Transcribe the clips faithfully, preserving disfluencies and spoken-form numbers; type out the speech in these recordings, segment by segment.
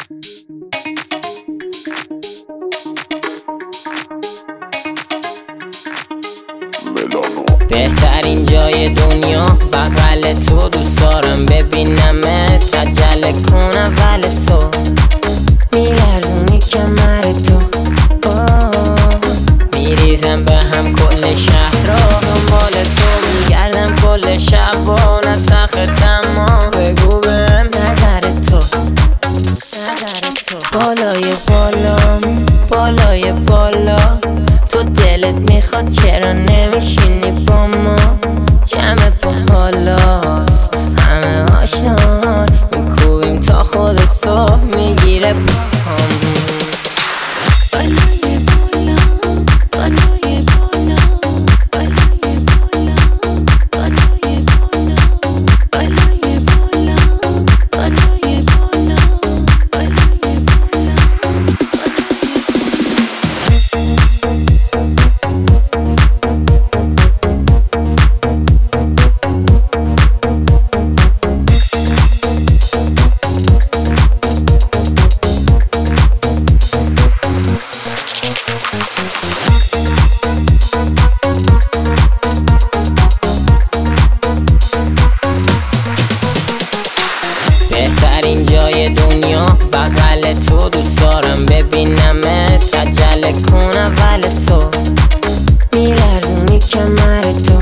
بهترین جای دنیا بغل تو، دوست دارم ببینمت، عجله کن اول صبح، میلرزونی کمر تو، میریزم به هم کل شهر را، دنبال تو میگردم کل شب و نسختم، بگو بهم نظر تو، نظر تو. بالای بالا بالای بالا تو دلت میخواد، چرا نمیشینی با ما؟ جمع با حالاست همه آشنان، میکوبیم تا خود صبح میگیره با هم. بهترین جای دنیا بغل تو، دوست دارم ببینمت، عجله کن اول صبح، میلرزونی کمر تو،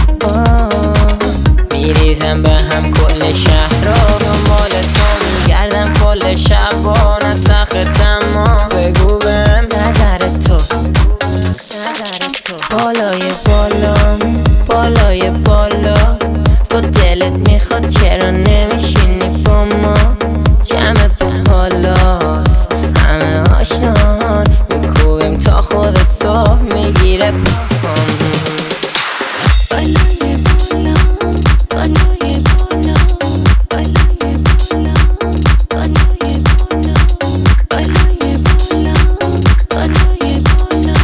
میریزم به هم کل شهر را، دنبال تو میگردم کل شب و نسختم، بگو بهم نظر تو، نظر تو. بالای بالا بالای بالا تو دلت میخواد، چرا نمیشینی با ما؟ جمع با حالاست همه آشنان، میکوبیم تا خود صبح میگیره با هم. بالای بالا بالای بالا بالای بالا بالای بالا بالای بالا بالای بالا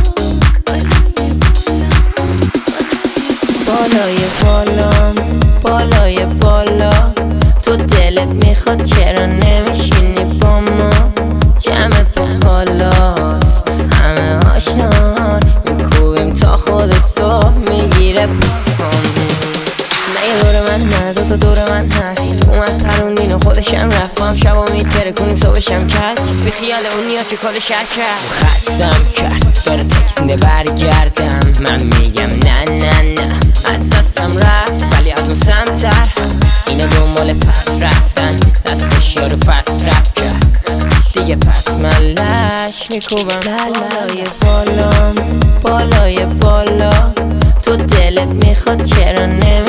بالای بالا بالای بالا تو دلت میخواد، چرا نمیشینی با ما؟ جمع با حالاست همه آشنان، میکوبیم تا خود صبح میگیره با هم. نه یه دور من نه دوتا دور من هست، اومد پروندین و خودشم رفت، هم شب و میتره کنیم صبحشم کرد، بی خیال اون نیاد که کل شهر کرد، خستم کرد داره تکسینده برگردم، من میگم نه نه نه از دستم رفت، ولی از اون سمتر اینه دنبال پس رفتن، دستش یارو فست رفت کرد دیگه، پس من لش میکوبم. بالای بالا بالای بالا تو دلت میخواد، چرا نه